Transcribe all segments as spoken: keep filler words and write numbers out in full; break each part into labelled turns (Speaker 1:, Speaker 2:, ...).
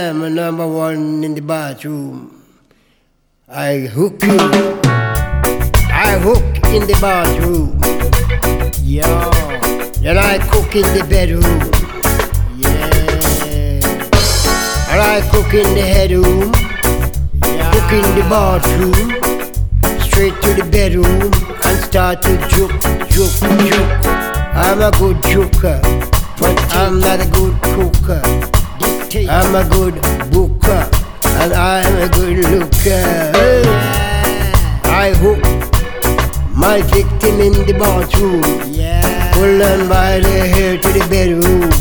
Speaker 1: am a number one in the bathroom. I hook you. I hook in the bathroom. Yeah. Then I cook in the bedroom. Yeah. And I cook in the headroom. Yeah. Cook in the bathroom. Straight to the bedroom and start to juke, juke, juke. I'm a good juker, but I'm not a good cooker. I'm a good booker, and I'm a good looker. I hook my victim in the bathroom, pull them by the hair to the bedroom,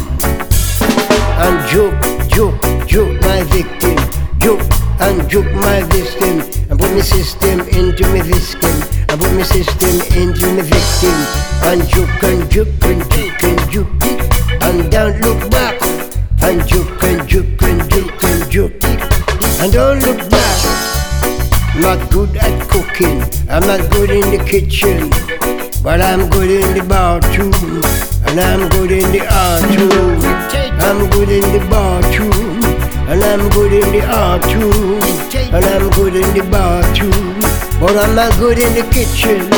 Speaker 1: and juke, juke, juke my victim, juke and juke my victim, and put my system into my victim, and put my system into my victim, and juke and juke and juke and juke, and don't look back, and juke and juke and juke and juke, and don't look back. I'm not good at cooking, I'm not good in the kitchen, but I'm good in the bathroom, and I'm good in the bathroom. I'm good in the bathroom, and I'm good in the bathroom, and I'm good in the bathroom, but I'm not good in the kitchen.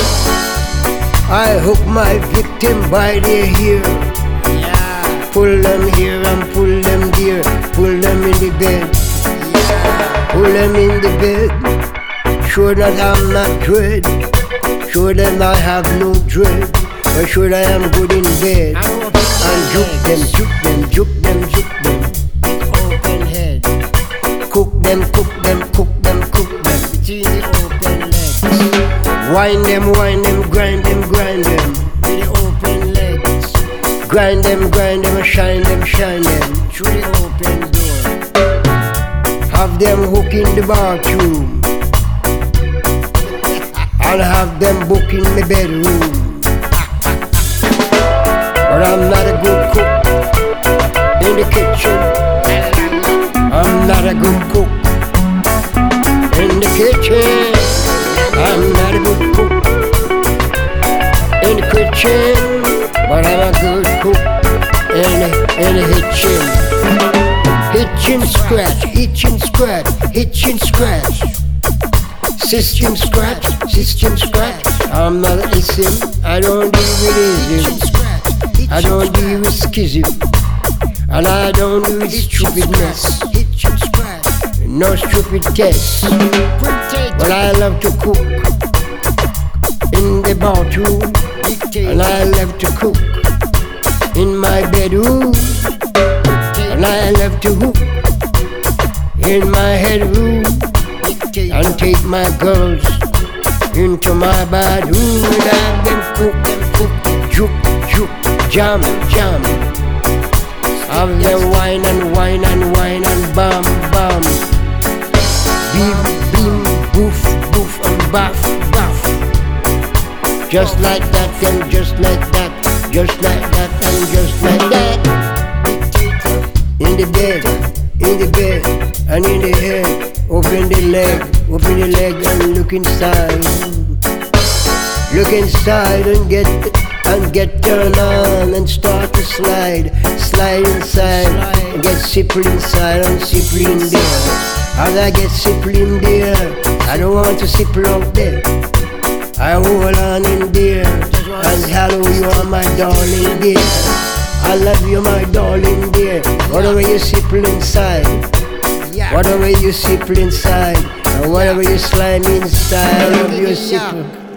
Speaker 1: I hook my victim by their hair, pull them here and pull them there, pull them in the bed, pull them in the bed. Sure that I'm not dread, sure that I have no dread, but sure that I am good in bed. And juke them, juke them, juke them, juke them, with open head. Cook them, cook them, cook them, cook them, between the open legs. Wind them, wind them, grind them, grind them, with the open legs. Grind them, grind them, shine them, shine them, through the open door. Have them hook in the bathroom, I'll have them book in the bedroom. But I'm not a good cook in the kitchen. I'm not a good cook in the kitchen. I'm not a good cook in the kitchen, but I'm a good cook in the, in the hitchin. Hitchin scratch, hitchin scratch, hitchin scratch. System scratch, system scratch. I'm not a ism, I don't deal with ism, I don't deal with schism, and I don't do with stupidness. No stupid tests. But I love to cook in the bathroom, and I love to cook in my bedroom, and I love to hook in my headroom, and take my girls into my bedroom, and have them cook, them cook, juke, juke, jam, jam. Have them wine and wine and wine and bam, bam. Beam, beam, boof, boof and baff, baff. Just like that and just like that, just like that and just like that. In the bed, in the bed and in the head. Open the leg, open the leg and look inside. Look inside and get and get turned on and start to slide. Slide inside and get simple inside and simple in there. As I get simple in there, I don't want to simple out there. I hold on in there and hello, you are my darling dear. I love you, my darling dear. Whatever you simple inside, whatever you simple inside, and whatever you slime inside of your simple.